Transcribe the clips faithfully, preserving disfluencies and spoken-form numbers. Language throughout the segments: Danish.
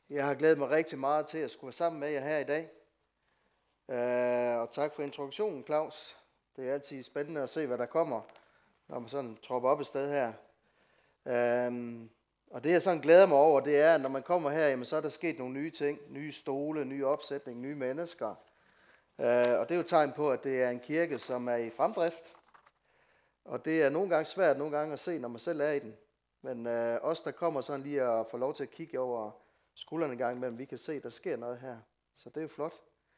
Jeg har glædet mig rigtig meget til at skulle være sammen med jer her i dag. Uh, og tak for introduktionen, Claus. Det er altid spændende at se, hvad der kommer, når man sådan tropper op et sted her. Uh, og det jeg sådan glæder mig over, det er, at når man kommer her, jamen, så er der sket nogle nye ting. Nye stole, nye opsætning, nye mennesker. Uh, og det er jo et tegn på, at det er en kirke, som er i fremdrift. Og det er nogle gange svært, nogle gange at se, når man selv er i den. Men uh, os, der kommer sådan lige at få lov til at kigge over skuldrene en gang imellem, vi kan se, at der sker noget her. Så det er jo flot.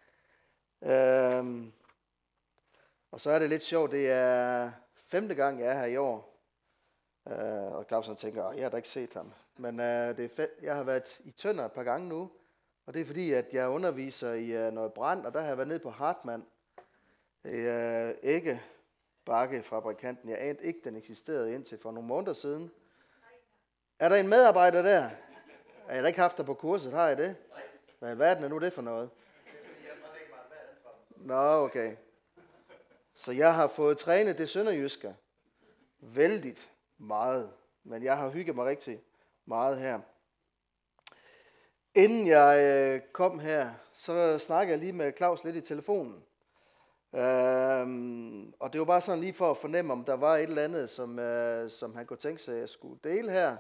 Øhm, og så er det lidt sjovt, det er femte gang, jeg er her i år. Øh, og Clausen tænker, at jeg har da ikke set ham. Men øh, det er fe- jeg har været i Tønder et par gange nu, og det er fordi, at jeg underviser i øh, noget brand, og der har jeg været nede på Hartmann. Øh, ikke bakkefabrikanten. Jeg anede ikke, den eksisterede indtil for nogle måneder siden. Er der en medarbejder der? Jeg har da ikke haft dig på kurset, har jeg det? Hvad i alverden er nu det for noget? Nå, okay. Så jeg har fået trænet det sønderjyske vældigt meget, men jeg har hygget mig rigtig meget her. Inden jeg kom her, så snakkede jeg lige med Claus lidt i telefonen. Øhm, og det var bare sådan lige for at fornemme, om der var et eller andet, som, øh, som han kunne tænke sig, at jeg skulle dele her.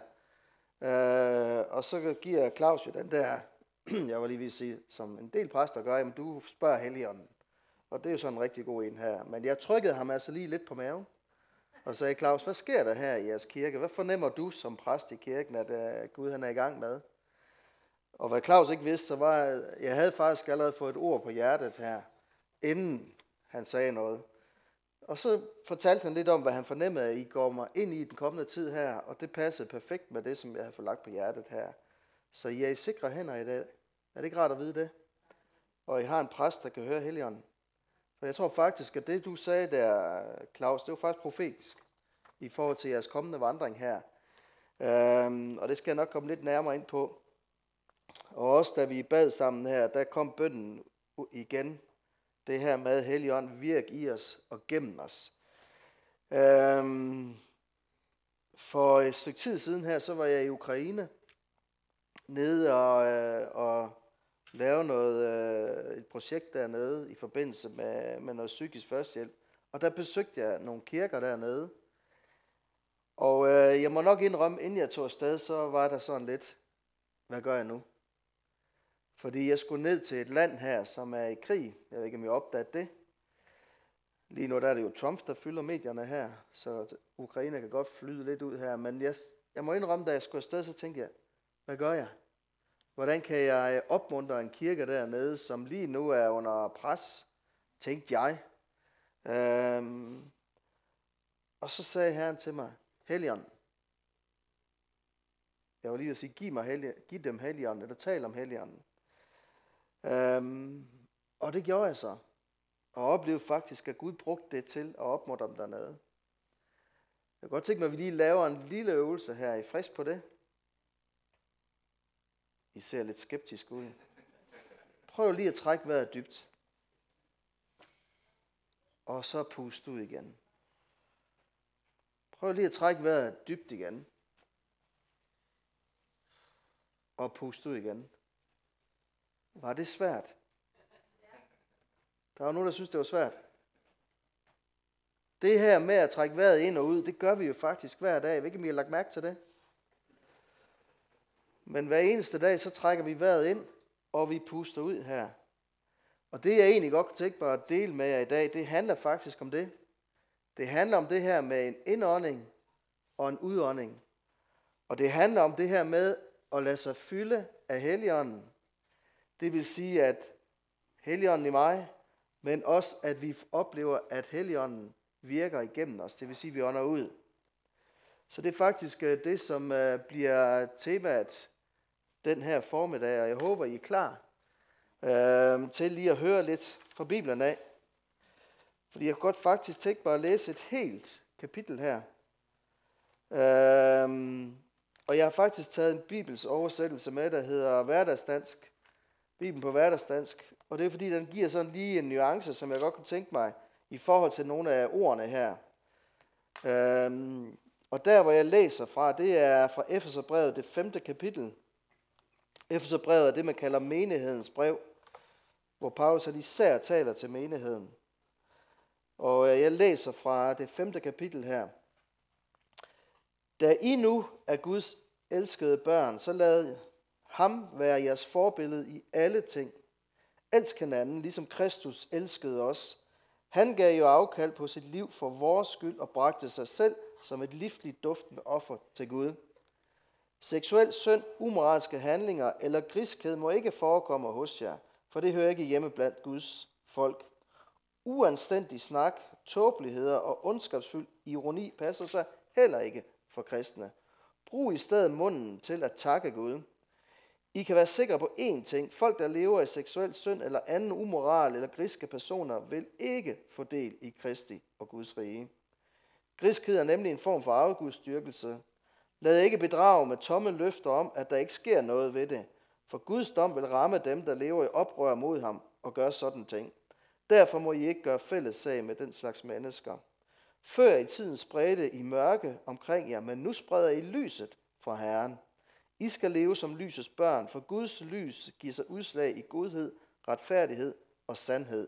Øh, og så giver Claus jo den der, jeg var lige ved at sige, som en del præster gør, jamen du spørger Helligånden. Og det er jo sådan en rigtig god en her. Men jeg trykkede ham altså lige lidt på maven. Og sagde, Claus, hvad sker der her i jeres kirke? Hvad fornemmer du som præst i kirken, at uh, Gud han er i gang med? Og hvad Claus ikke vidste, så var, at jeg havde faktisk allerede fået et ord på hjertet her, inden han sagde noget. Og så fortalte han lidt om, hvad han fornemmede, at I går mig ind i den kommende tid her, og det passede perfekt med det, som jeg havde fået lagt på hjertet her. Så I er i sikre hænder i dag. Er det ikke rart at vide det? Og I har en præst, der kan høre Helligånden. For jeg tror faktisk, at det du sagde der, Claus, det var faktisk profetisk i forhold til jeres kommende vandring her. Øhm, og det skal jeg nok komme lidt nærmere ind på. Og også da vi bad sammen her, der kom bønnen igen. Det her med Helligånd, virk i os og gennem os. Øhm, for et stykke tid siden her, så var jeg i Ukraine. Nede og, øh, og lave noget, øh, et projekt dernede i forbindelse med, med noget psykisk førstehjælp. Og der besøgte jeg nogle kirker dernede. Og øh, jeg må nok indrømme, inden jeg tog afsted, så var der sådan lidt, hvad gør jeg nu? Fordi jeg skulle ned til et land her, som er i krig. Jeg ved ikke, om jeg opdagede det. Lige nu der er det jo Trump, der fylder medierne her, så Ukraine kan godt flyde lidt ud her. Men jeg, jeg må indrømme, da jeg skulle afsted, så tænkte jeg, hvad gør jeg? Hvordan kan jeg opmuntre en kirke dernede, som lige nu er under pres, tænkte jeg. Øhm, og så sagde Herren til mig, Helligånden. Jeg var lige at sige, giv, mig hellig, giv dem Helligånden, eller tal om Helligånden. Øhm, og det gjorde jeg så. Og oplevede faktisk, at Gud brugte det til at opmuntre dem dernede. Jeg kan godt tænke mig, at vi lige laver en lille øvelse her. Er I frisk på det? I ser lidt skeptisk ud. Prøv lige at trække vejret dybt. Og så pust ud igen. Prøv lige at trække vejret dybt igen. Og pust ud igen. Var det svært? Der var nogen, der synes, det var svært. Det her med at trække vejret ind og ud, det gør vi jo faktisk hver dag. Jeg ved ikke, om I har lagt mærke til det. Men hver eneste dag, så trækker vi vejret ind, og vi puster ud her. Og det, jeg egentlig godt kunne tænke mig at dele med jer i dag, det handler faktisk om det. Det handler om det her med en indånding og en udånding. Og det handler om det her med at lade sig fylde af Helligånden. Det vil sige, at Helligånden i mig, men også, at vi oplever, at Helligånden virker igennem os. Det vil sige, at vi ånder ud. Så det er faktisk det, som bliver temaet den her formiddag, og jeg håber, I er klar øh, til lige at høre lidt fra Bibelen af. Fordi jeg kunne godt faktisk tænke mig at læse et helt kapitel her. Øh, og jeg har faktisk taget en bibels oversættelse med, der hedder hverdagsdansk. Bibelen på hverdagsdansk. Og det er fordi, den giver sådan lige en nuance, som jeg godt kunne tænke mig i forhold til nogle af ordene her. Øh, og der, hvor jeg læser fra, det er fra Efeserbrevet, det femte kapitel. Efeserbrevet er det, man kalder menighedens brev, hvor Paulus især taler til menigheden. Og jeg læser fra det femte kapitel her. Da I nu er Guds elskede børn, så lad ham være jeres forbillede i alle ting. Elsk hinanden, ligesom Kristus elskede os. Han gav jo afkald på sit liv for vores skyld og bragte sig selv som et livligt duftende offer til Gud. Seksuel synd, umoralske handlinger eller griskhed må ikke forekomme hos jer, for det hører ikke hjemme blandt Guds folk. Uanstændig snak, tåbeligheder og ondskabsfuld ironi passer sig heller ikke for kristne. Brug i stedet munden til at takke Gud. I kan være sikre på én ting. Folk, der lever i seksuel synd eller anden umoral eller griske personer, vil ikke få del i Kristi og Guds rige. Griskhed er nemlig en form for afgudstyrkelse. Lad ikke bedrage med tomme løfter om, at der ikke sker noget ved det. For Guds dom vil ramme dem, der lever i oprør mod ham og gør sådan ting. Derfor må I ikke gøre fælles sag med den slags mennesker. Før i tiden spredte I mørke omkring jer, men nu spreder I lyset fra Herren. I skal leve som lysets børn, for Guds lys giver sig udslag i godhed, retfærdighed og sandhed.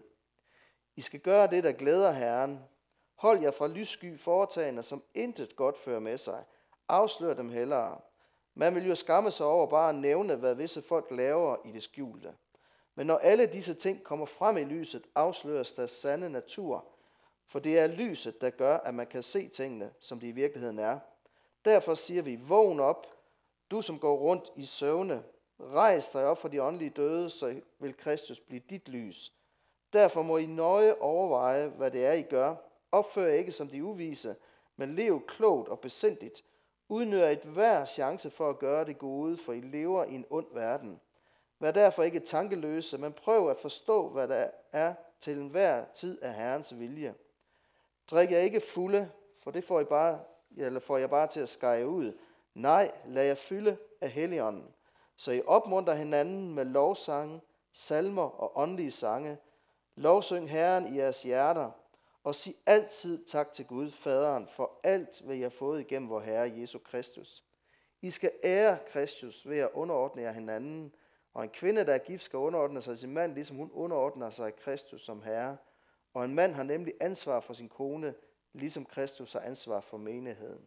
I skal gøre det, der glæder Herren. Hold jer fra lyssky foretagender, som intet godt fører med sig. Afslør dem hellere. Man vil jo skamme sig over bare at nævne, hvad visse folk laver i det skjulte. Men når alle disse ting kommer frem i lyset, afsløres deres sande natur. For det er lyset, der gør, at man kan se tingene, som de i virkeligheden er. Derfor siger vi, vågn op, du som går rundt i søvne. Rejs dig op fra de åndelige døde, så vil Kristus blive dit lys. Derfor må I nøje overveje, hvad det er, I gør. Opfør ikke som de uvise, men lev klogt og besindigt. Udnytter et hver chance for at gøre det gode, for I lever i en ond verden. Vær derfor ikke tankeløse, men prøv at forstå, hvad der er til enhver tid af Herrens vilje. Drik jer ikke fulde, for det får I bare, eller får jeg bare til at skære ud. Nej, lad jer fylde af Helligånden, så I opmuntrer hinanden med lovsange, salmer og åndelige sange. Lovsyng Herren i jeres hjerter, og sig altid tak til Gud, Faderen, for alt, hvad I har fået igennem vor Herre Jesu Kristus. I skal ære Kristus ved at underordne jer hinanden, og en kvinde, der er gift, skal underordne sig sin mand, ligesom hun underordner sig Kristus som Herre. Og en mand har nemlig ansvar for sin kone, ligesom Kristus har ansvar for menigheden.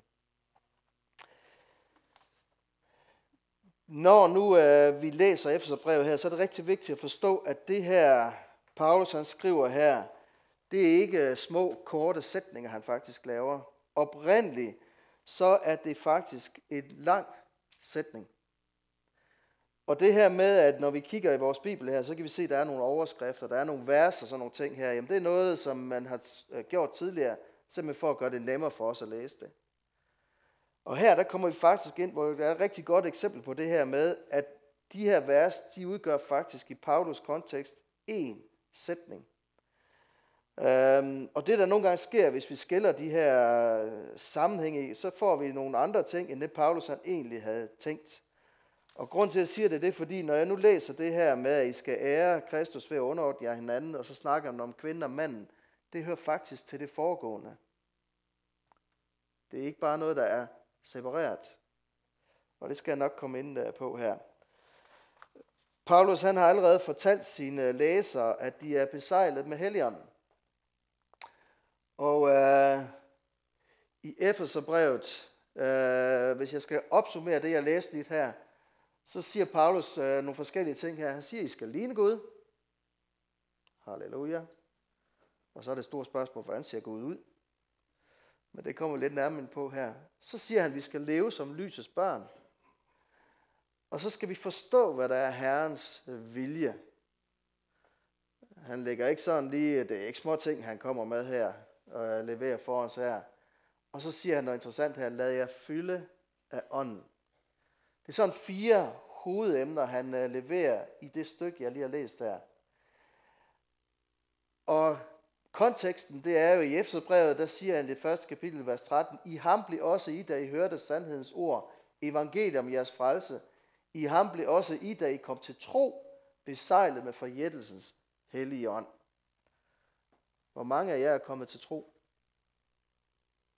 Når nu øh, vi læser Efeserbrevet her, så er det rigtig vigtigt at forstå, at det her, Paulus han skriver her, det er ikke små, korte sætninger, han faktisk laver. Oprindeligt, så er det faktisk et lang sætning. Og det her med, at når vi kigger i vores bibel her, så kan vi se, at der er nogle overskrifter, der er nogle vers og sådan nogle ting her. Jamen det er noget, som man har gjort tidligere, simpelthen for at gøre det nemmere for os at læse det. Og her der kommer vi faktisk ind, hvor der er et rigtig godt eksempel på det her med, at de her vers, de udgør faktisk i Paulus kontekst én sætning. Øhm, og det der nogle gange sker, hvis vi skiller de her sammenhænge i, så får vi nogle andre ting, end det Paulus han egentlig havde tænkt. Og grund til at jeg siger det, det er fordi, når jeg nu læser det her med, at I skal ære Kristus ved at underordne jer hinanden, og så snakker man om kvinden og manden, det hører faktisk til det foregående. Det er ikke bare noget, der er separeret. Og det skal jeg nok komme ind på her. Paulus han har allerede fortalt sine læsere, at de er besejlet med Helligånden. Og øh, i Efeserbrevet, øh, hvis jeg skal opsummere det, jeg læste lidt her, så siger Paulus øh, nogle forskellige ting her. Han siger, at I skal ligne Gud. Halleluja. Og så er det et stort spørgsmål, hvordan ser Gud ud? Men det kommer lidt nærmere ind på her. Så siger han, at vi skal leve som lysets børn. Og så skal vi forstå, hvad der er Herrens vilje. Han lægger ikke sådan lige, det er ikke små ting, han kommer med her og leverer for os her. Og så siger han noget interessant her, lad jer fylde af ånden. Det er sådan fire hovedemner, han leverer i det stykke, jeg lige har læst her. Og konteksten, det er jo i Efeserbrevet, der siger han i det første kapitel, vers tretten, I ham blev også I, da I hørte sandhedens ord, evangeliet om jeres frelse. I ham blev også I, da I kom til tro, besejlet med forjættelsens hellige ånd. Hvor mange af jer er kommet til tro?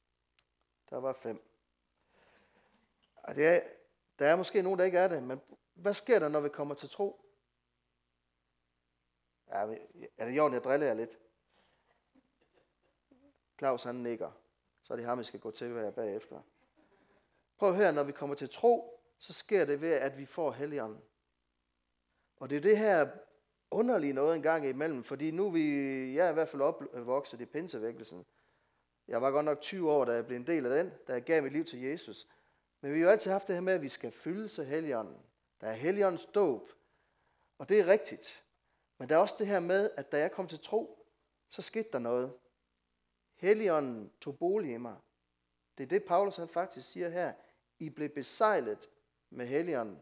Der var fem. Og det er, der er måske nogen, der ikke er det, men hvad sker der, når vi kommer til tro? Ja, er det jorden, jeg driller jer lidt? Claus han nikker. Så er det ham, vi skal gå til hver bagefter. Prøv at høre, når vi kommer til tro, så sker det ved, at vi får Helligånden. Og det er det her underlige noget en gang imellem, fordi nu er vi, jeg er i hvert fald opvokset i pinsevækkelsen. Jeg var godt nok tyve år, da jeg blev en del af den, da jeg gav mit liv til Jesus. Men vi har jo altid haft det her med, at vi skal fyldes af Helligånden. Der er Helligåndens dåb, og det er rigtigt. Men der er også det her med, at da jeg kom til tro, så skete der noget. Helligånden tog bolig i mig. Det er det, Paulus han faktisk siger her. I blev besejlet med Helligånden.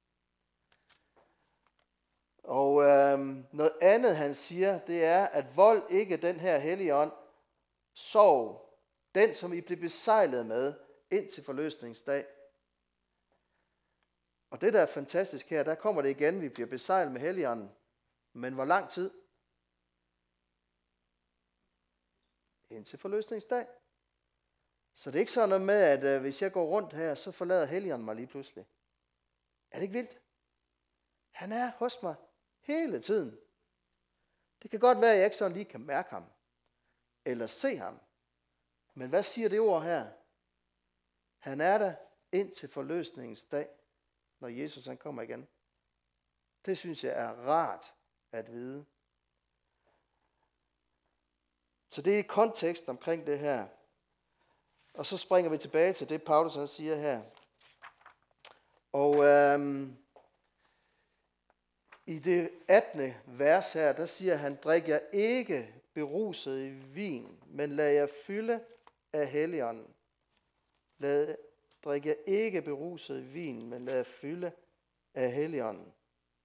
Og øhm, noget andet, han siger, det er, at vold ikke den her Helligånd, sorg, den som I blev besejlet med, ind til forløsningsdag. Og det, der er fantastisk her, der kommer det igen, vi bliver besejlet med Helligånden. Men hvor lang tid? Indtil forløsningsdag. Så det er ikke sådan noget med, at øh, hvis jeg går rundt her, så forlader Helligånden mig lige pludselig. Er det ikke vildt? Han er hos mig hele tiden. Det kan godt være, at jeg ikke sådan lige kan mærke ham. Eller se ham. Men hvad siger det ord her? Han er der indtil forløsningens dag, når Jesus han kommer igen. Det synes jeg er rart at vide. Så det er kontekst omkring det her. Og så springer vi tilbage til det, Paulus han siger her. Og øhm, i det attende vers her, der siger han, drik jer ikke beruset i vin, men lad jer fylde af Helligånden. Lad, drik jer ikke beruset i vin, men lad jer fylde af Helligånden.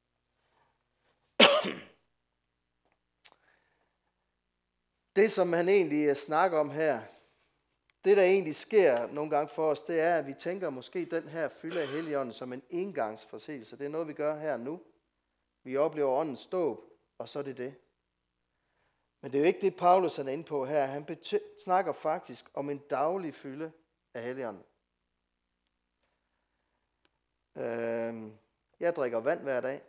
Det, som han egentlig snakker om her, det, der egentlig sker nogle gange for os, det er, at vi tænker måske den her fylde af Helligånden som en engangsforseelse. Det er noget, vi gør her nu. Vi oplever åndens dåb, og så er det det. Men det er jo ikke det, Paulus er inde på her. Han bety- snakker faktisk om en daglig fylde af Helligånden. Øh, jeg drikker vand hver dag.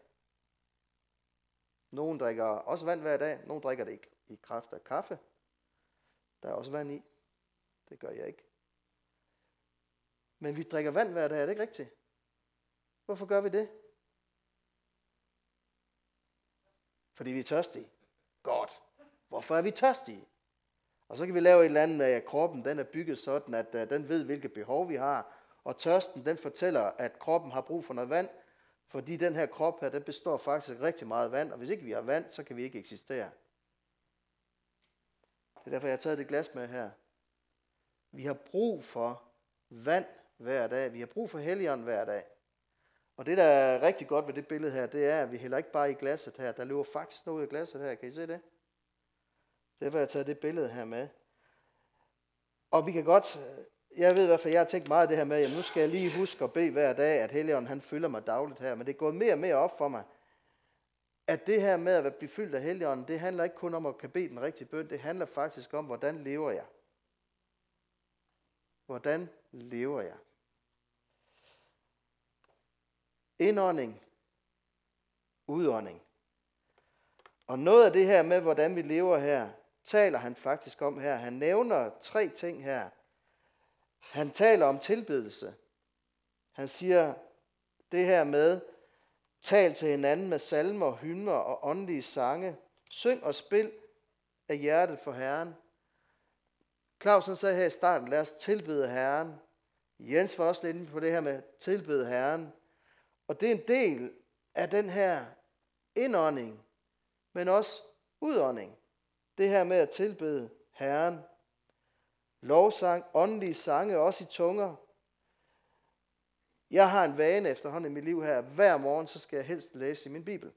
Nogen drikker også vand hver dag. Nogen drikker det ikke i kraft af kaffe. Der er også vand i. Det gør jeg ikke. Men vi drikker vand hver dag, er det ikke rigtigt? Hvorfor gør vi det? Fordi vi er tørstige. Godt. Hvorfor er vi tørstige? Og så kan vi lave et eller andet med, at kroppen den er bygget sådan, at uh, den ved, hvilke behov vi har. Og tørsten, den fortæller, at kroppen har brug for noget vand. Fordi den her krop her, den består faktisk rigtig meget vand. Og hvis ikke vi har vand, så kan vi ikke eksistere. Det er derfor, jeg har taget det glas med her. Vi har brug for vand hver dag. Vi har brug for Helligånden hver dag. Og det, der er rigtig godt ved det billede her, det er, at vi hælder ikke bare i glasset her. Der løber faktisk noget i glasset her. Kan I se det? Derfor har jeg taget det billede her med. Og vi kan godt, jeg ved i hvert fald, jeg har tænkt meget af det her med, at nu skal jeg lige huske at bede hver dag, at Helligånden han fylder mig dagligt her. Men det er gået mere og mere op for mig, at det her med at blive fyldt af Helligånden, det handler ikke kun om at kan bede den rigtige bøn. Det handler faktisk om, hvordan lever jeg. Hvordan lever jeg? Indånding, udånding. Og noget af det her med, hvordan vi lever her, taler han faktisk om her. Han nævner tre ting her. Han taler om tilbedelse. Han siger det her med, tal til hinanden med salmer, hymner og åndelige sange. Syng og spil af hjertet for Herren. Clausen sagde her i starten, lad os tilbede Herren. Jens var også lidt inde på det her med tilbede Herren. Og det er en del af den her indånding, men også udånding. Det her med at tilbede Herren. Lovsang, åndelige sange, også i tunger. Jeg har en vane efterhånden i mit liv her. Hver morgen, så skal jeg helst læse i min bibel.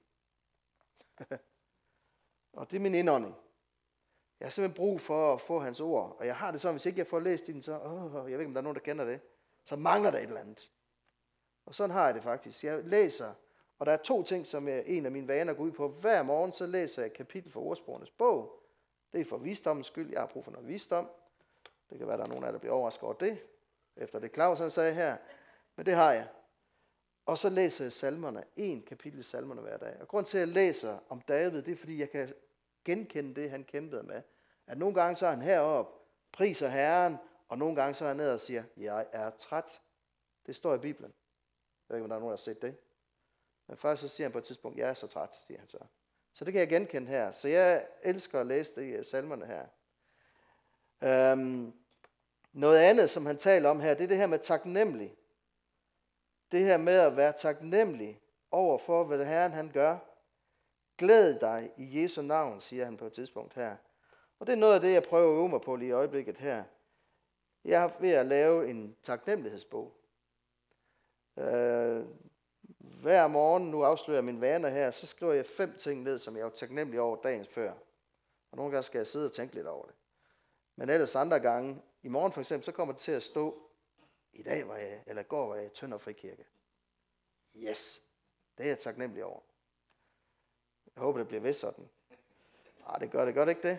Og det er min indånding. Jeg har simpelthen brug for at få hans ord. Og jeg har det sådan, hvis ikke jeg får læst i den, så, åh, jeg ved ikke, om der er nogen, der kender det. Så mangler der et eller andet. Og sådan har jeg det faktisk. Jeg læser, og der er to ting, som jeg, en af mine vaner går ud på. Hver morgen, så læser jeg et kapitel fra Ordsprogenes bog. Det er for visdommens skyld. Jeg har brug for noget visdom. Det kan være, der er nogen af jer, der bliver overrasket over det. Efter det Claus han sagde her. Men det har jeg. Og så læser jeg salmerne, en kapitel i salmerne hver dag. Og grund til, at jeg læser om David, det er, fordi jeg kan genkende det, han kæmpede med. At nogle gange så er han heroppe, priser Herren, og nogle gange så er han ned og siger, jeg er træt. Det står i Bibelen. Jeg ved ikke, om der er nogen, der har set det. Men faktisk så siger han på et tidspunkt, jeg er så træt, siger han så. Så det kan jeg genkende her. Så jeg elsker at læse det i salmerne her. Øhm, noget andet, som han taler om her, det er det her med taknemmelig. Det her med at være taknemmelig over for, hvad Herren han gør. Glæd dig i Jesu navn, siger han på et tidspunkt her. Og det er noget af det, jeg prøver at øve mig på lige i øjeblikket her. Jeg er ved at lave en taknemmelighedsbog. Øh, hver morgen, nu afslører jeg mine vaner her, så skriver jeg fem ting ned, som jeg er taknemmelig over dagens før. Og nogle gange skal jeg sidde og tænke lidt over det. Men ellers andre gange, i morgen for eksempel, så kommer det til at stå, i dag var jeg, eller i går var jeg i Tønder Frikirke. Yes, det er jeg taknemmelig over. Jeg håber, det bliver ved sådan. Ah, det gør det godt, ikke det?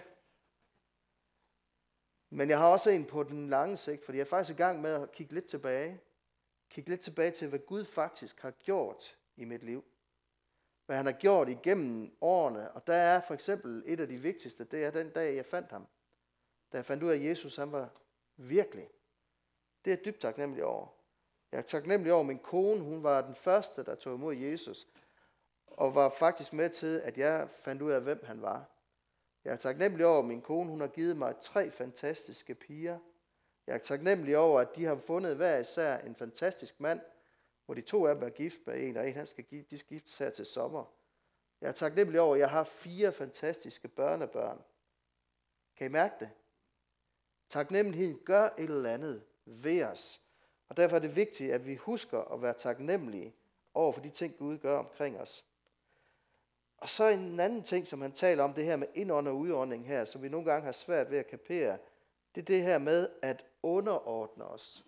Men jeg har også en på den lange sigt, fordi jeg er faktisk i gang med at kigge lidt tilbage. Kigge lidt tilbage til, hvad Gud faktisk har gjort i mit liv. Hvad han har gjort igennem årene. Og der er for eksempel et af de vigtigste, det er den dag, jeg fandt ham. Da jeg fandt ud af, at Jesus han var virkelig. Det er jeg dybt taknemmelig over. Jeg er taknemmelig over, at min kone, hun var den første, der tog imod Jesus. Og var faktisk med til, at jeg fandt ud af, hvem han var. Jeg er taknemmelig over, at min kone, hun har givet mig tre fantastiske piger. Jeg er taknemmelig over, at de har fundet hver især en fantastisk mand, hvor de to af dem er gift med en, og en han skal give, de skal giftes her til sommer. Jeg er taknemmelig over, at jeg har fire fantastiske børnebørn. Kan I mærke det? Taknemmelighed gør et eller andet ved os. Og derfor er det vigtigt, at vi husker at være taknemmelige over for de ting, Gud gør omkring os. Og så en anden ting, som han taler om, det her med indånd og udånding her, som vi nogle gange har svært ved at kapere, det er det her med at underordne os.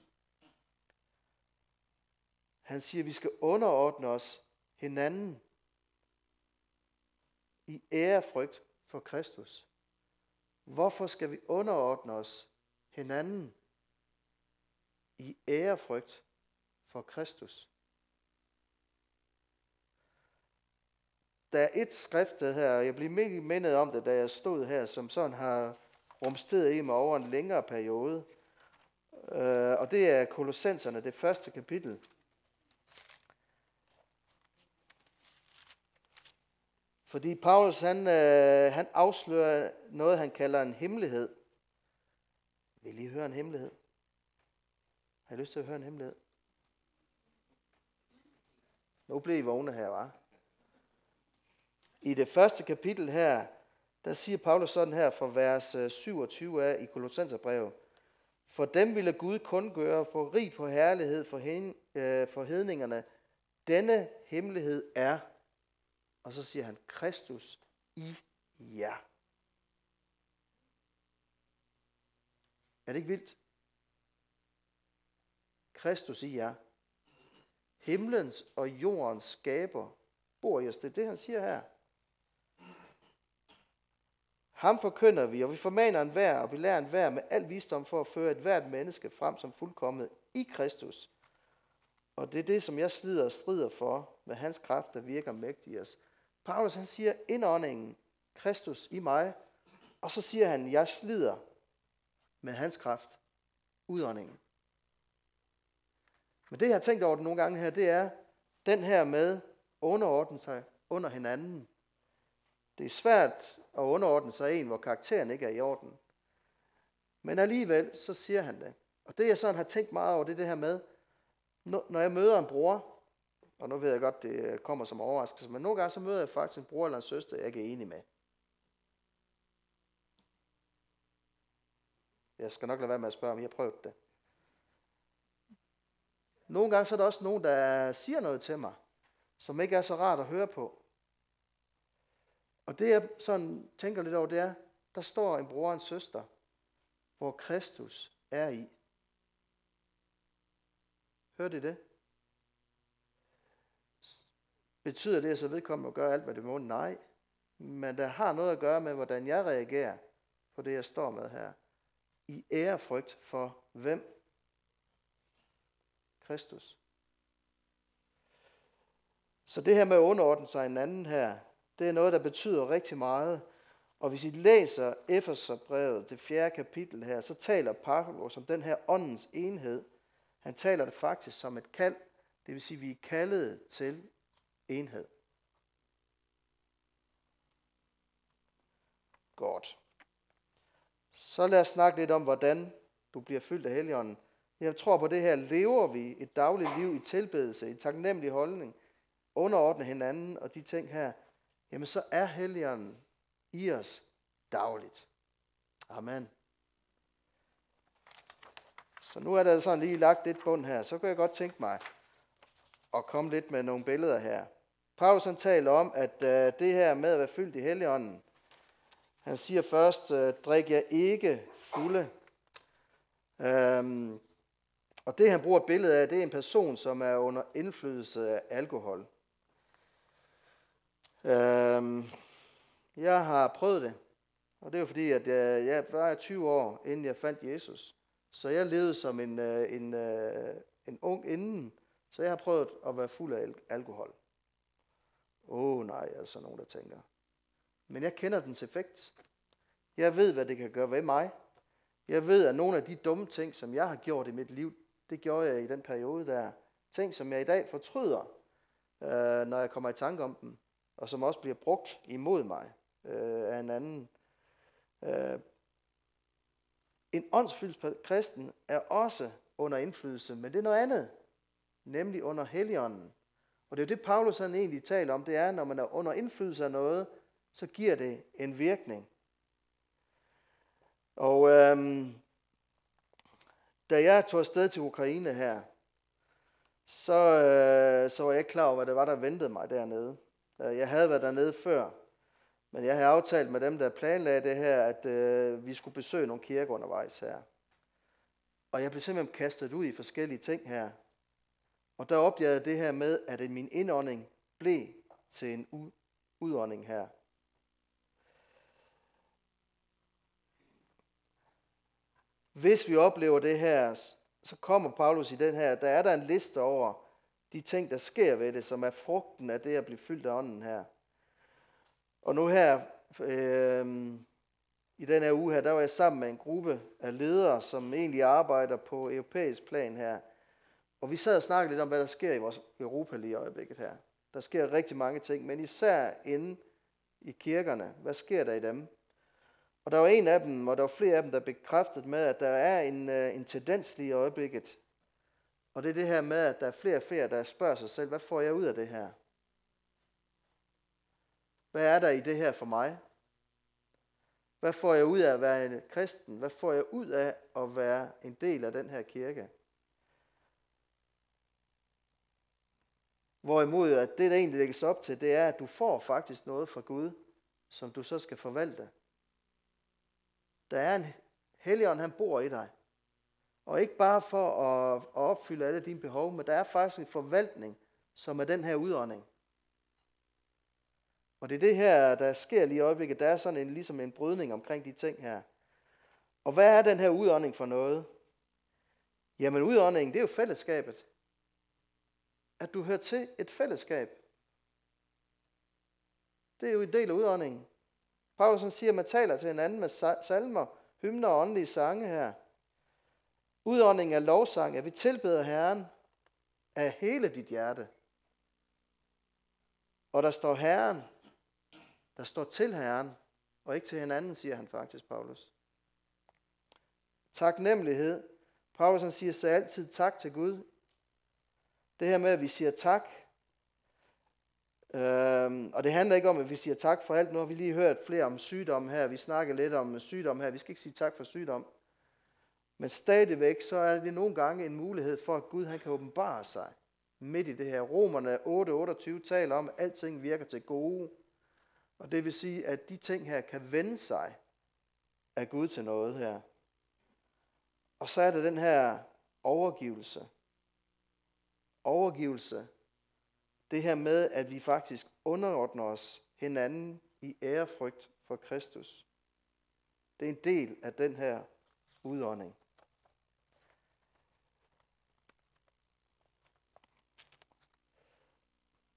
Han siger, at vi skal underordne os hinanden i ærefrygt for Kristus. Hvorfor skal vi underordne os hinanden i ærefrygt for Kristus? Der er et skrift her, og jeg blev mega mindet om det, da jeg stod her, som sådan har rumsteret i mig over en længere periode. Øh, og det er Kolossenserne, det første kapitel. Fordi Paulus, han, øh, han afslører noget, han kalder en hemmelighed. Vil I lige høre en hemmelighed? Har I lyst til at høre en hemmelighed? Nu bliver I vågne her, hva'? I det første kapitel her, der siger Paulus sådan her fra vers syvogtyve af i Kolossenserbrevet. For dem ville Gud kun gøre for rig på herlighed for, hen, øh, for hedningerne. Denne hemmelighed er, og så siger han, Kristus i jer. Er det ikke vildt? Kristus i jer. Himlens og jordens skaber bor i os. Det er det, han siger her. Ham forkynder vi, og vi formaner enhver, og vi lærer enhver med al visdom for at føre et hvert menneske frem som fuldkommet i Kristus. Og det er det, som jeg slider og strider for, med hans kraft, der virker mægtig i os. Paulus, han siger, indåndingen, Kristus i mig, og så siger han, jeg slider med hans kraft, udåndingen. Men det, jeg har tænkt over det nogle gange her, det er den her med underordne sig under hinanden. Det er svært at underordne sig en, hvor karakteren ikke er i orden. Men alligevel, så siger han det. Og det, jeg sådan har tænkt meget over, det er det her med, når jeg møder en bror, og nu ved jeg godt, det kommer som overraskelse, men nogle gange så møder jeg faktisk en bror eller en søster, jeg ikke er enig med. Jeg skal nok lade være med at spørge, om I har prøvet det. Nogle gange så er der også nogen, der siger noget til mig, som ikke er så rart at høre på. Og det jeg sådan tænker lidt over, det er, der står en bror og en søster, hvor Kristus er i. Hørte I det? Betyder det, at så vedkommende at gøre alt, hvad det må? Nej. Men der har noget at gøre med, hvordan jeg reagerer på det, jeg står med her. I ærefrygt for hvem? Kristus. Så det her med at underordne sig hinanden her, det er noget, der betyder rigtig meget. Og hvis I læser Efeserbrevet, det fjerde kapitel her, så taler Paulus om den her åndens enhed. Han taler det faktisk som et kald, det vil sige, at vi er kaldet til enhed. Godt. Så lad os snakke lidt om, hvordan du bliver fyldt af Helligånden. Jeg tror på det her, lever vi et dagligt liv i tilbedelse, i taknemmelig holdning, underordne hinanden og de ting her, jamen så er Helligånden i os dagligt. Amen. Så nu er der sådan lige lagt lidt bund her, så kan jeg godt tænke mig at komme lidt med nogle billeder her. Paulus han taler om, at uh, det her med at være fyldt i Helligånden, han siger først, uh, drik jer ikke fulde. Um, og det han bruger et billede af, det er en person, som er under indflydelse af alkohol. Um, jeg har prøvet det, og det er jo fordi, at jeg, jeg var tyve år, inden jeg fandt Jesus. Så jeg levede som en, en, en ung inden, så jeg har prøvet at være fuld af alkohol. Åh oh, nej, altså nogen, der tænker. Men jeg kender dens effekt. Jeg ved, hvad det kan gøre ved mig. Jeg ved, at nogle af de dumme ting, som jeg har gjort i mit liv, det gjorde jeg i den periode der. Ting, som jeg i dag fortryder, øh, når jeg kommer i tanke om dem, og som også bliver brugt imod mig øh, af en anden. Øh, En åndsfyldt kristen er også under indflydelse, men det er noget andet, nemlig under Helligånden. Og det er jo det, Paulus han egentlig taler om, det er, når man er under indflydelse af noget, så giver det en virkning. Og øhm, da jeg tog afsted til Ukraine her, så, øh, så var jeg ikke klar over, hvad det var, der ventede mig dernede. Jeg havde været dernede før, men jeg havde aftalt med dem, der planlagde det her, at øh, vi skulle besøge nogle kirker undervejs her. Og jeg blev simpelthen kastet ud i forskellige ting her. Og der opdagede jeg det her med, at min indånding blev til en u- udånding her. Hvis vi oplever det her, så kommer Paulus i den her, der er der en liste over de ting, der sker ved det, som er frugten af det at blive fyldt af ånden her. Og nu her, øh, i den her uge her, der var jeg sammen med en gruppe af ledere, som egentlig arbejder på europæisk plan her. Og vi sad og snakkede lidt om, hvad der sker i vores Europa lige i øjeblikket her. Der sker rigtig mange ting, men især inde i kirkerne. Hvad sker der i dem? Og der var en af dem, og der var flere af dem, der bekræftede med, at der er en, en tendens lige i øjeblikket. Og det er det her med, at der er flere og flere, der spørger sig selv, hvad får jeg ud af det her? Hvad er der i det her for mig? Hvad får jeg ud af at være en kristen? Hvad får jeg ud af at være en del af den her kirke? Hvorimod, at det, der egentlig lægges op til, det er, at du får faktisk noget fra Gud, som du så skal forvalte. Der er en Helligånd, han bor i dig. Og ikke bare for at, at opfylde alle dine behov, men der er faktisk en forvaltning, som er den her udånding. Og det er det her, der sker lige i øjeblikket. Der er sådan en, ligesom en brydning omkring de ting her. Og hvad er den her udånding for noget? Jamen udåndingen, det er jo fællesskabet. At du hører til et fællesskab. Det er jo en del af udåndingen. Paulus siger, at man taler til hinanden med salmer, hymner og åndelige sange her. Udåndingen er lovsang, at vi tilbeder Herren af hele dit hjerte. Og der står Herren, der står til Herren, og ikke til hinanden, siger han faktisk, Paulus. Taknemmelighed. Paulus han siger så altid tak til Gud. Det her med, at vi siger tak. Øhm, og det handler ikke om, at vi siger tak for alt. Nu har vi lige hørt flere om sygdom her. Vi snakker lidt om sygdom her. Vi skal ikke sige tak for sygdom. Men stadigvæk, så er det nogle gange en mulighed for, at Gud han kan åbenbare sig midt i det her. Romerne otte otteogtyve taler om, at alting virker til gode. Og det vil sige, at de ting her kan vende sig af Gud til noget her. Og så er der den her overgivelse. Overgivelse. Det her med, at vi faktisk underordner os hinanden i ærefrygt for Kristus. Det er en del af den her udånding.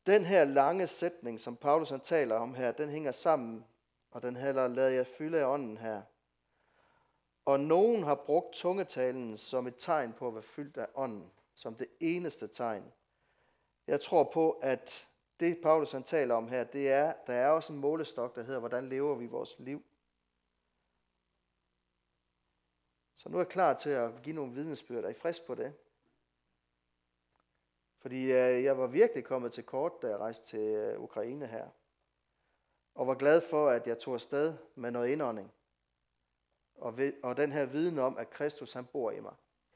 den her lange sætning, som Paulus han taler om her, den hænger sammen, og den her lader jeg fylde af ånden her. Og nogen har brugt tungetalen som et tegn på at være fyldt af ånden, som det eneste tegn. Jeg tror på, at det Paulus han taler om her, det er, der er også en målestok, der hedder, hvordan lever vi vores liv. Så nu er jeg klar til at give nogle vidnesbyrd. Er I frisk på det? Fordi øh, jeg var virkelig kommet til kort, da jeg rejste til øh, Ukraine her. Og var glad for, at jeg tog afsted med noget indånding. Og, ved, og den her viden om, at Kristus han bor i mig.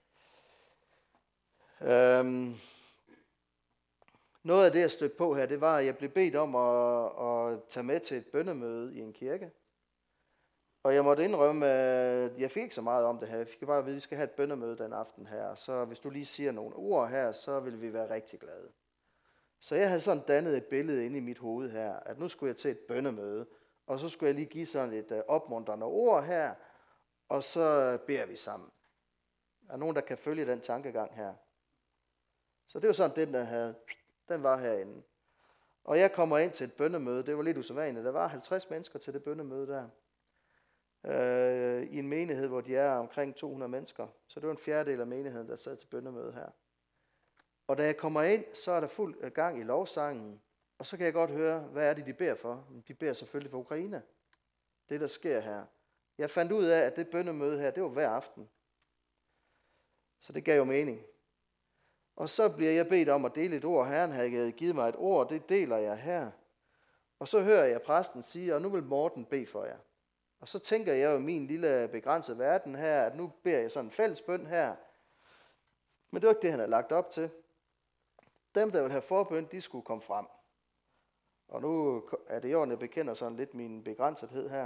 Øhm, noget af det, jeg stødte på her, det var, at jeg blev bedt om at, at tage med til et bønnemøde i en kirke. Og jeg måtte indrømme, at jeg fik ikke så meget om det her. Jeg fik bare at vide, at vi skal have et bønnemøde den aften her. Så hvis du lige siger nogle ord her, så vil vi være rigtig glade. Så jeg havde sådan dannet et billede inde i mit hoved her, at nu skulle jeg til et bønnemøde. Og så skulle jeg lige give sådan et opmuntrende ord her, og så beder vi sammen. Er nogen, der kan følge den tankegang her? Så det var sådan, den der havde, den var herinde. Og jeg kommer ind til et bønnemøde, det var lidt usædvanligt. Der var halvtreds mennesker til det bønnemøde der. Øh, I en menighed, hvor de er omkring to hundrede mennesker. Så det var en fjerdedel af menigheden, der sad til bønnemøde her. Og da jeg kommer ind, så er der fuld gang i lovsangen. Og så kan jeg godt høre, hvad er det, de beder for? De beder selvfølgelig for Ukraine. Det, der sker her. Jeg fandt ud af, at det bønnemøde her, det var hver aften. Så det gav jo mening. Og så bliver jeg bedt om at dele et ord. Herren havde givet mig et ord, det deler jeg her. Og så hører jeg præsten sige, og nu vil Morten bede for jer. Og så tænker jeg jo i min lille begrænsede verden her, at nu beder jeg sådan en fælles bøn her. Men det var ikke det, han havde lagt op til. Dem, der ville have forbøn, de skulle komme frem. Og nu er det jo, jeg bekender sådan lidt min begrænsethed her.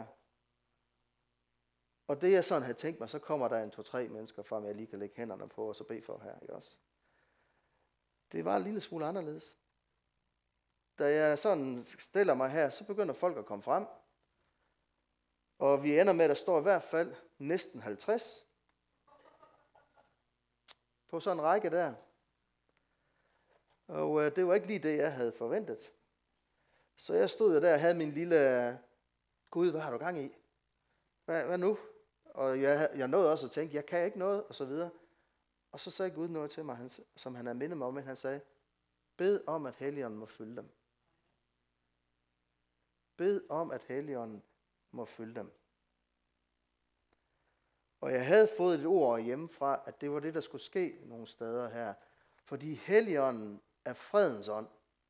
Og det jeg sådan havde tænkt mig, så kommer der en to-tre mennesker frem, jeg lige kan lægge hænderne på og så bede for her. Ikke også? Det var en lille smule anderledes. Da jeg sådan stiller mig her, så begynder folk at komme frem. Og vi ender med, at der står i hvert fald næsten halvtreds. På sådan en række der. Og øh, det var ikke lige det, jeg havde forventet. Så jeg stod jo der og havde min lille, Gud, hvad har du gang i? Hvad, hvad nu? Og jeg, jeg nåede også at tænke, jeg kan ikke noget, og så videre. Og så sagde Gud noget til mig, han, som han havde mindet mig om, men han sagde, bed om, at Helligånden må fylde dem. Bed om, at Helligånden må fylde dem. Og jeg havde fået et ord hjemmefra, at det var det, der skulle ske nogle steder her. Fordi Helligånden er fredens ånd.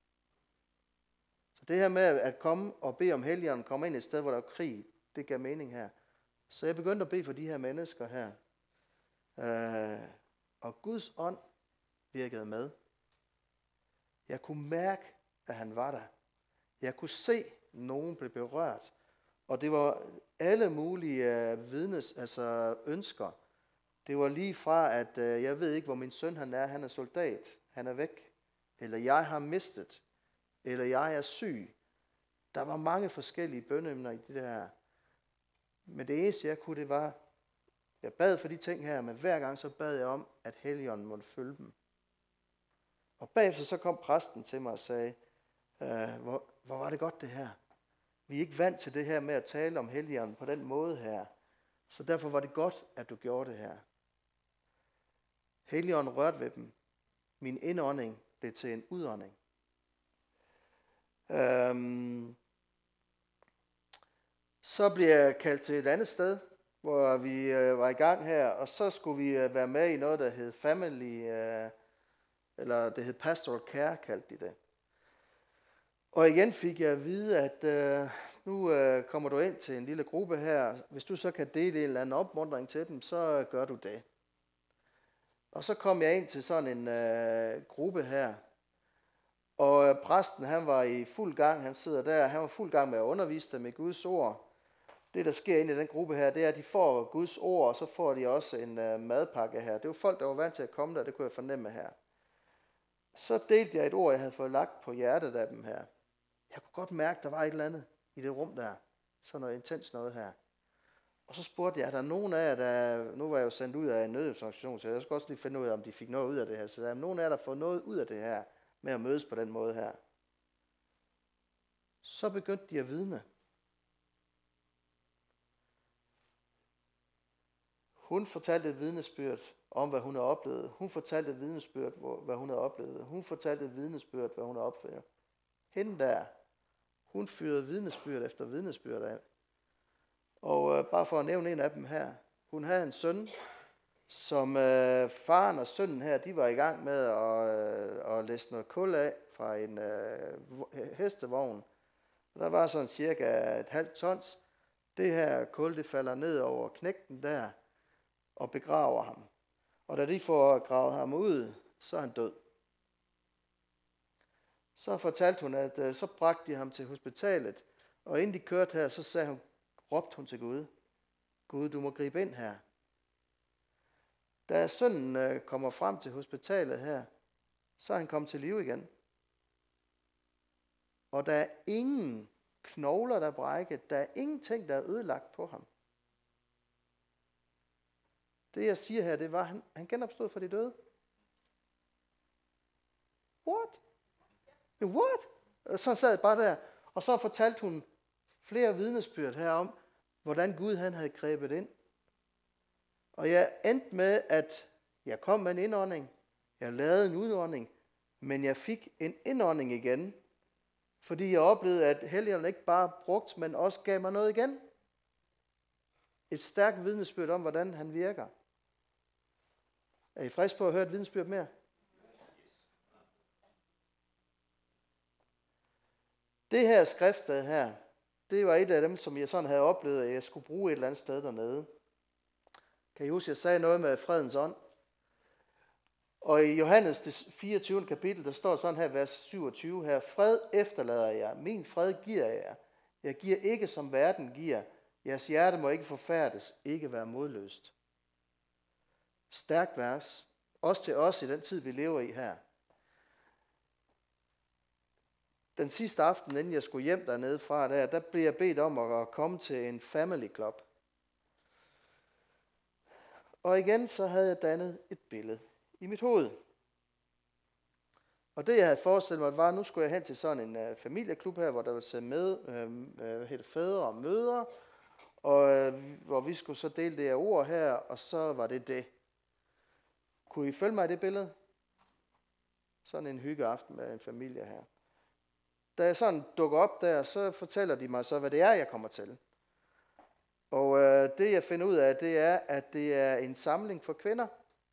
Så det her med at komme og bede om Helligånden, komme ind i et sted, hvor der er krig, det gav mening her. Så jeg begyndte at bede for de her mennesker her. Øh, og Guds ånd virkede med. Jeg kunne mærke, at han var der. Jeg kunne se, at nogen blev berørt. Og det var alle mulige uh, vidnes, altså ønsker. Det var lige fra, at uh, jeg ved ikke, hvor min søn han er. Han er soldat. Han er væk. Eller jeg har mistet. Eller jeg er syg. Der var mange forskellige bønneemner i det der. Men det eneste, jeg kunne, det var, jeg bad for de ting her, men hver gang så bad jeg om, at Helligånden måtte følge dem. Og bagefter så kom præsten til mig og sagde, uh, hvor, hvor var det godt det her. Vi er ikke vant til det her med at tale om Helligånden på den måde her. Så derfor var det godt, at du gjorde det her. Helligånden rørte ved dem. Min indånding blev til en udånding. Øhm, så blev jeg kaldt til et andet sted, hvor vi øh, var i gang her, og så skulle vi øh, være med i noget, der hed Family, øh, eller det hed Pastoral Care, kaldte de det. Og igen fik jeg at vide, at øh, nu øh, kommer du ind til en lille gruppe her. Hvis du så kan dele en eller anden opmuntring til dem, så gør du det. Og så kom jeg ind til sådan en øh, gruppe her. Og øh, præsten, han var i fuld gang. Han sidder der. Han var fuld gang med at undervise dem i Guds ord. Det, der sker inde i den gruppe her, det er, at de får Guds ord, og så får de også en øh, madpakke her. Det var folk, der var vant til at komme der. Det kunne jeg fornemme her. Så delte jeg et ord, jeg havde fået lagt på hjertet af dem her. Jeg kunne godt mærke, at der var et eller andet i det rum der. Sådan noget intens noget her. Og så spurgte jeg, er der nogen af jer, der... Nu var jeg jo sendt ud af en nødhjælpsorganisation, så jeg skulle også lige finde ud af, om de fik noget ud af det her. Så der er nogen af jer, der får noget ud af det her, med at mødes på den måde her. Så begyndte de at vidne. Hun fortalte et vidnesbyrd om, hvad hun havde oplevet. Hun fortalte et vidnesbyrd, hvad hun havde oplevet. Hun fortalte et vidnesbyrd, hvad hun havde oplevet. Hende der, hun fyrede vidnesbyrd efter vidnesbyrd af. Og øh, bare for at nævne en af dem her. Hun havde en søn, som øh, faren og sønnen her, de var i gang med at, øh, at læse noget kul af fra en øh, hestevogn. Og der var sådan cirka et halvt tons. Det her kul, det falder ned over knægten der og begraver ham. Og da de får gravet ham ud, så er han død. Så fortalte hun, at øh, så bragte de ham til hospitalet. Og inden de kørte her, så sagde hun, råbte hun til Gud. Gud, du må gribe ind her. Da sønnen øh, kommer frem til hospitalet her, så er han kommet til live igen. Og der er ingen knogler, der er brækket. Der er ingenting, der er ødelagt på ham. Det jeg siger her, det var, at han, han genopstod fra de døde. What? What? Og så sad jeg bare der, og så fortalte hun flere vidnesbyrd her om, hvordan Gud han havde grebet ind. Og jeg endte med, at jeg kom med en indånding. Jeg lavede en udånding. Men jeg fik en indånding igen. Fordi jeg oplevede, at Helligånden ikke bare brugt, men også gav mig noget igen. Et stærkt vidnesbyrd om, hvordan han virker. Er I friske på at høre et vidnesbyrd mere? Det her skrift her, det var et af dem, som jeg sådan havde oplevet, at jeg skulle bruge et eller andet sted dernede. Kan I huske, jeg sagde noget med fredens ånd? Og i Johannes det fireogtyvende kapitel, der står sådan her, vers syvogtyve her. Fred efterlader jeg, min fred giver jeg. Jeg giver ikke som verden giver. Jeres hjerte må ikke forfærdes, ikke være modløst. Stærkt vers. Også til os i den tid, vi lever i her. Den sidste aften, inden jeg skulle hjem dernede fra, der, der blev jeg bedt om at komme til en family club. Og igen så havde jeg dannet et billede i mit hoved. Og det jeg havde forestillet mig, var, at nu skulle jeg hen til sådan en uh, familieklub her, hvor der var sidde med uh, uh, fædre og mødre, og uh, hvor vi skulle så dele det her ord her, og så var det det. Kunne I følge mig i det billede? Sådan en hyggeaften med en familie her. Da jeg sådan dukker op der, så fortæller de mig så, hvad det er, jeg kommer til. Og øh, det jeg finder ud af, det er, at det er en samling for kvinder.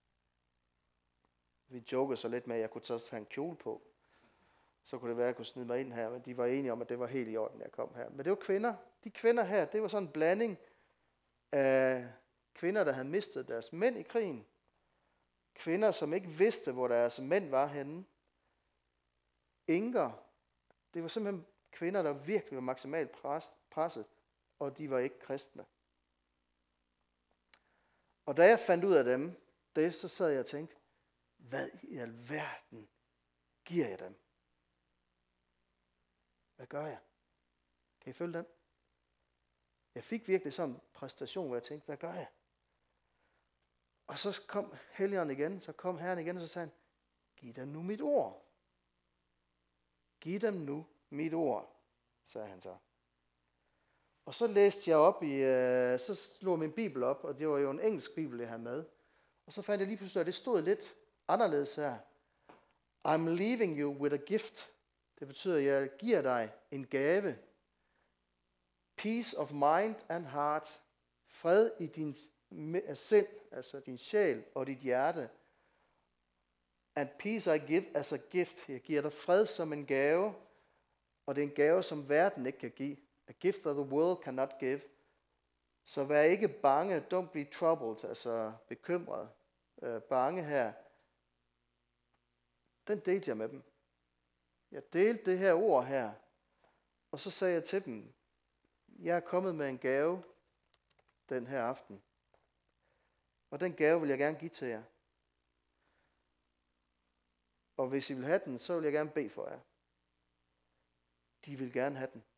Vi joker så lidt med, at jeg kunne tage en kjole på. Så kunne det være, at jeg kunne snide mig ind her, men de var enige om, at det var helt i orden, jeg kom her. Men det var kvinder. De kvinder her, det var sådan en blanding af kvinder, der havde mistet deres mænd i krigen. Kvinder, som ikke vidste, hvor deres mænd var henne. Enker. Det var simpelthen kvinder, der virkelig var maksimalt presset, og de var ikke kristne. Og da jeg fandt ud af dem, det, så sad jeg og tænkte, hvad i alverden giver jeg dem? Hvad gør jeg? Kan I følge den? Jeg fik virkelig sådan en præstation, hvor jeg tænkte, hvad gør jeg? Og så kom Helligånden igen, så kom Herren igen, og så sagde han, giv dem nu mit ord. Giv dem nu mit ord, sagde han så. Og så læste jeg op i, øh, så slog min bibel op, og det var jo en engelsk bibel, jeg havde med. Og så fandt jeg lige pludselig, at det stod lidt anderledes her. I'm leaving you with a gift. Det betyder, at jeg giver dig en gave. Peace of mind and heart. Fred i din sind, altså din sjæl og dit hjerte. And peace I give as a gift. Jeg giver dig fred som en gave, og det er en gave, som verden ikke kan give. A gift that the world cannot give. Så vær ikke bange, don't be troubled, altså bekymret, øh, bange her. Den delte jeg med dem. Jeg delte det her ord her, og så sagde jeg til dem, jeg er kommet med en gave den her aften. Og den gave vil jeg gerne give til jer. Og hvis I vil have den, så vil jeg gerne bede for jer. De vil gerne have den.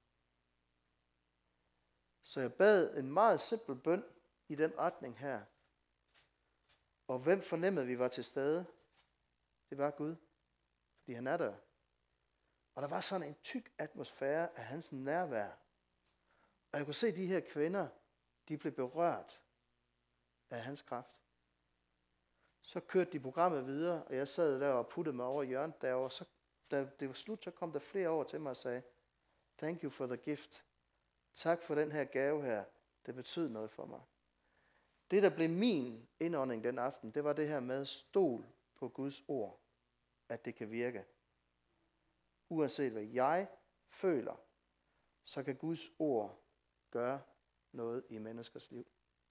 Så jeg bad en meget simpel bøn i den retning her. Og hvem fornemmede vi var til stede? Det var Gud. Fordi han er der. Og der var sådan en tyk atmosfære af hans nærvær. Og jeg kunne se de her kvinder, de blev berørt af hans kraft. Så kørte de programmet videre, og jeg sad der og puttede mig over i hjørnet derovre. Så da det var slut, så kom der flere over til mig og sagde, thank you for the gift. Tak for den her gave her. Det betød noget for mig. Det, der blev min indånding den aften, det var det her med stol på Guds ord, at det kan virke. Uanset hvad jeg føler, så kan Guds ord gøre noget i menneskers liv.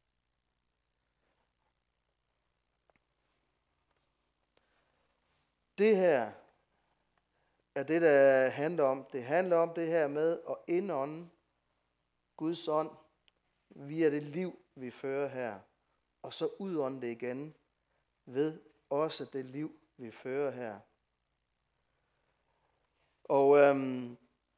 Det her er det, der handler om. Det handler om det her med at indånde Guds ånd via det liv, vi fører her. Og så udånde det igen ved også det liv, vi fører her. Og øhm,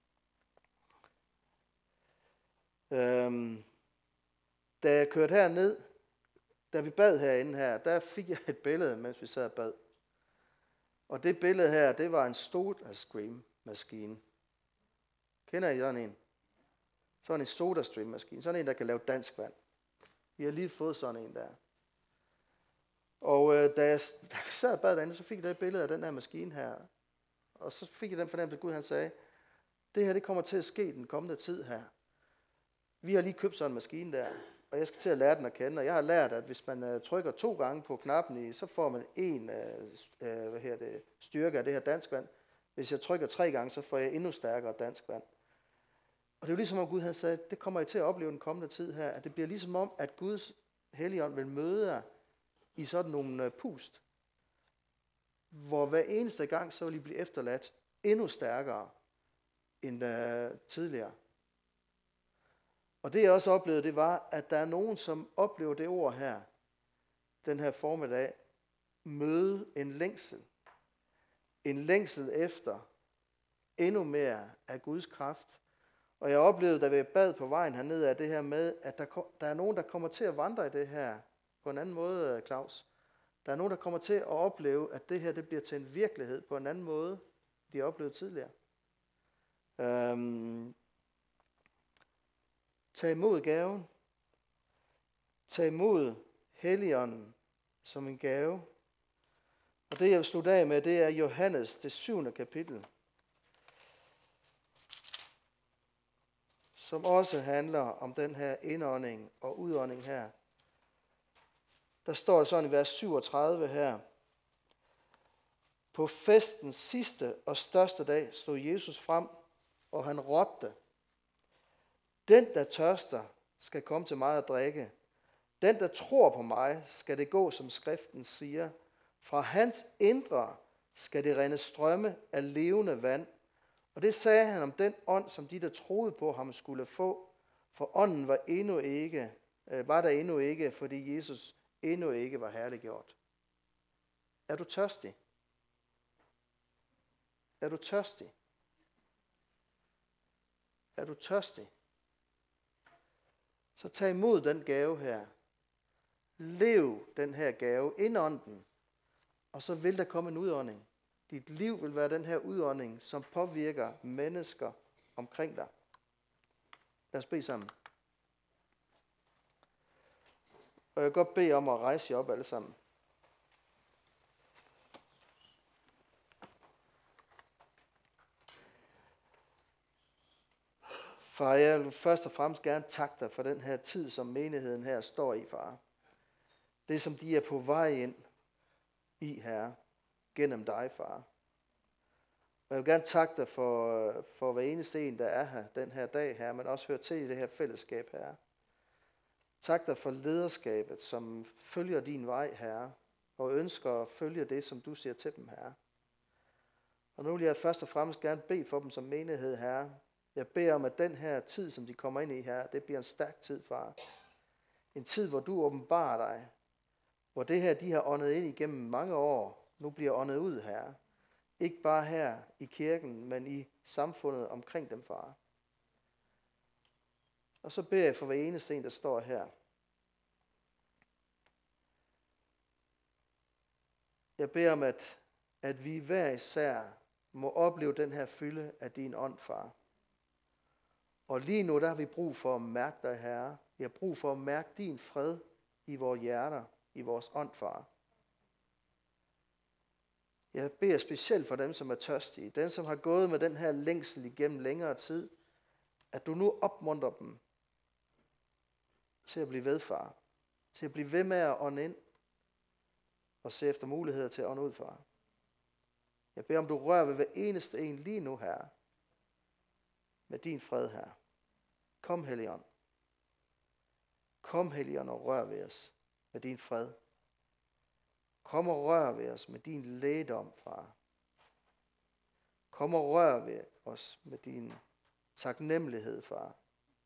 øhm, da jeg kørte herned, da vi bad herinde her, der fik jeg et billede, mens vi sad og bad. Og det billede her, det var en SodaStream-maskine. Kender I sådan en? Sådan en SodaStream-maskine. Sådan en, der kan lave dansk vand. Vi har lige fået sådan en der. Og øh, da, jeg, da vi sad og bad derinde, så fik jeg det billede af den her maskine her. Og så fik jeg den fornemmelse, at Gud han sagde, det her det kommer til at ske den kommende tid her. Vi har lige købt sådan en maskine der, og jeg skal til at lære den at kende. Og jeg har lært, at hvis man øh, trykker to gange på knappen i, så får man en øh, øh, hvad her det, styrke af det her dansk vand. Hvis jeg trykker tre gange, så får jeg endnu stærkere dansk vand. Og det er jo ligesom om Gud han sagde, det kommer I til at opleve den kommende tid her, at det bliver ligesom om, at Guds Helligånd vil møde jer i sådan nogle øh, pust, hvor hver eneste gang, så vil I blive efterladt endnu stærkere end øh, tidligere. Og det jeg også oplevede, det var, at der er nogen, som oplever det ord her, den her formiddag, møde en længsel. En længsel efter endnu mere af Guds kraft. Og jeg oplevede, da vi bad på vejen hernede, af det her med, at der, der er nogen, der kommer til at vandre i det her på en anden måde, Claus. Der er nogen, der kommer til at opleve, at det her det bliver til en virkelighed på en anden måde, de har oplevet tidligere. Øhm, tag imod gaven. Tag imod Helligånden som en gave. Og det jeg vil slutte af med, det er Johannes, det syvende kapitel, som også handler om den her indånding og udånding her. Der står sådan i vers syvogtredive her. På festens sidste og største dag stod Jesus frem, og han råbte, den der tørster skal komme til mig at drikke. Den der tror på mig skal det gå, som skriften siger. Fra hans indre skal det rinde strømme af levende vand. Og det sagde han om den ånd, som de der troede på ham skulle få. For ånden var endnu ikke, var der endnu ikke, fordi Jesus endnu ikke var herliggjort. Er du tørstig? Er du tørstig? Er du tørstig? Så tag imod den gave her. Lev den her gave, indånd den, og så vil der komme en udånding. Dit liv vil være den her udånding, som påvirker mennesker omkring dig. Lad os bede sammen. Og jeg vil godt bede om at rejse jer op alle sammen. Far, jeg vil først og fremmest gerne takke dig for den her tid, som menigheden her står i, far. Det, som de er på vej ind i, Herre, gennem dig, far. Og jeg vil gerne takke dig for, for hver eneste en, der er her den her dag, Herre, men også hører til i det her fællesskab, Herre. Tak dig for lederskabet, som følger din vej, Herre, og ønsker at følge det, som du siger til dem, Herre. Og nu vil jeg først og fremmest gerne bede for dem som menighed, Herre. Jeg beder om, at den her tid, som de kommer ind i, Herre, det bliver en stærk tid, far. En tid, hvor du åbenbarer dig. Hvor det her, de har åndet ind igennem mange år, nu bliver åndet ud, Herre. Ikke bare her i kirken, men i samfundet omkring dem, far. Og så beder jeg for hver eneste en, der står her. Jeg beder om, at, at vi hver især må opleve den her fylde af din ånd, far. Og lige nu, der har vi brug for at mærke dig, Herre. Vi har brug for at mærke din fred i vores hjerter, i vores ånd, far. Jeg beder specielt for dem, som er tørstige, dem, som har gået med den her længsel igennem længere tid, at du nu opmuntrer dem til at blive ved, far. Til at blive ved med at ånde ind og se efter muligheder til at ånde ud, far. Jeg beder om, du rører ved hver eneste en lige nu, Herre. Med din fred, Herre. Kom, Helligånd. Kom, Helligånd, og rør ved os med din fred. Kom og rør ved os med din lægedom, far. Kom og rør ved os med din taknemmelighed, far.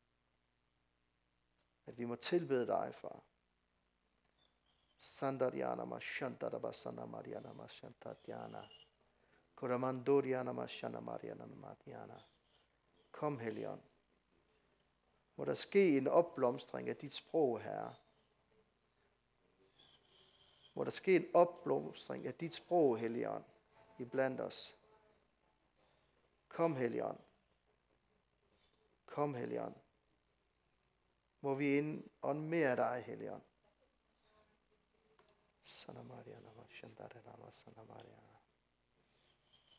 At vi må tilbede dig, far. Sandariana mashanta dabasana mariana mashanta diana. Koramandoriana mashana mariana mariana. Kom, Helligånd. Må der ske en opblomstring af dit sprog, Herre. Må der ske en opblomstring af dit sprog, Helligånd, iblandt os. Kom, Helligånd. Kom, Helligånd. Må vi indånde mere af dig, Helligånd. Sana Maria, Nama Shandara, Nama Sana Maria.